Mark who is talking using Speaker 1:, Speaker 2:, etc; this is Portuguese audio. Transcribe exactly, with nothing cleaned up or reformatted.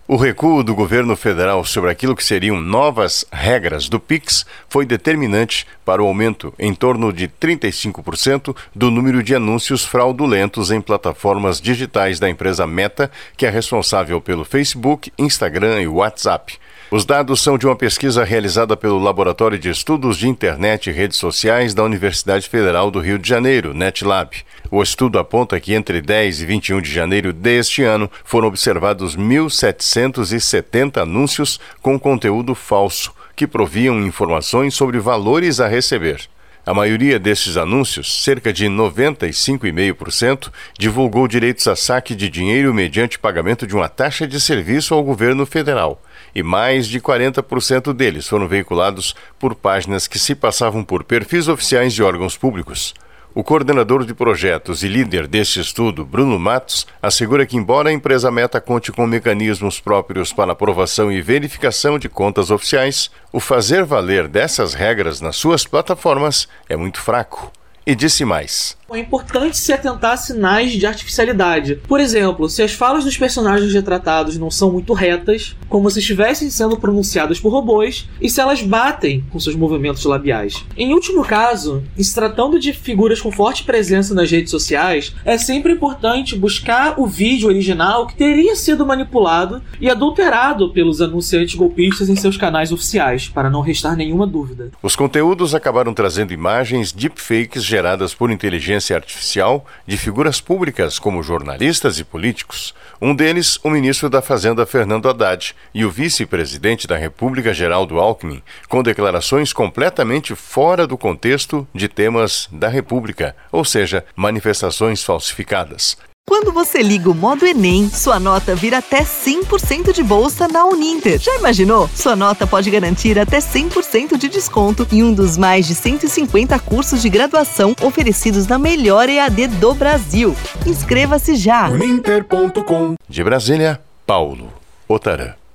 Speaker 1: O recuo do governo federal sobre aquilo que seriam novas regras do Pix foi determinante para o aumento em torno de trinta e cinco por cento do número de anúncios fraudulentos em plataformas digitais da empresa Meta, que é responsável pelo Facebook, Instagram e WhatsApp. Os dados são de uma pesquisa realizada pelo Laboratório de Estudos de Internet e Redes Sociais da Universidade Federal do Rio de Janeiro, NetLab. O estudo aponta que entre dez e vinte e um de janeiro deste ano foram observados mil setecentos e setenta anúncios com conteúdo falso, que proviam informações sobre valores a receber. A maioria desses anúncios, cerca de noventa e cinco vírgula cinco por cento, divulgou direitos a saque de dinheiro mediante pagamento de uma taxa de serviço ao governo federal, e mais de quarenta por cento deles foram veiculados por páginas que se passavam por perfis oficiais de órgãos públicos. O coordenador de projetos e líder deste estudo, Bruno Matos, assegura que, embora a empresa Meta conte com mecanismos próprios para aprovação e verificação de contas oficiais, o fazer valer dessas regras nas suas plataformas é muito fraco. E disse mais.
Speaker 2: É importante se atentar a sinais de artificialidade. Por exemplo, se as falas dos personagens retratados não são muito retas, como se estivessem sendo pronunciadas por robôs, e se elas batem com seus movimentos labiais. Em último caso, e se tratando de figuras com forte presença nas redes sociais, é sempre importante buscar o vídeo original que teria sido manipulado e adulterado pelos anunciantes golpistas em seus canais oficiais, para não restar nenhuma dúvida.
Speaker 1: Os conteúdos acabaram trazendo imagens deepfakes geradas por inteligência artificial de figuras públicas como jornalistas e políticos. Um deles, o ministro da Fazenda Fernando Haddad e o vice-presidente da República Geraldo Alckmin, com declarações completamente fora do contexto de temas da República, ou seja, manifestações falsificadas.
Speaker 3: Quando você liga o modo Enem, sua nota vira até cem por cento de bolsa na Uninter. Já imaginou? Sua nota pode garantir até cem por cento de desconto em um dos mais de cento e cinquenta cursos de graduação oferecidos na melhor E A D do Brasil. Inscreva-se já!
Speaker 1: Uninter ponto com. De Brasília, Paulo Otarã.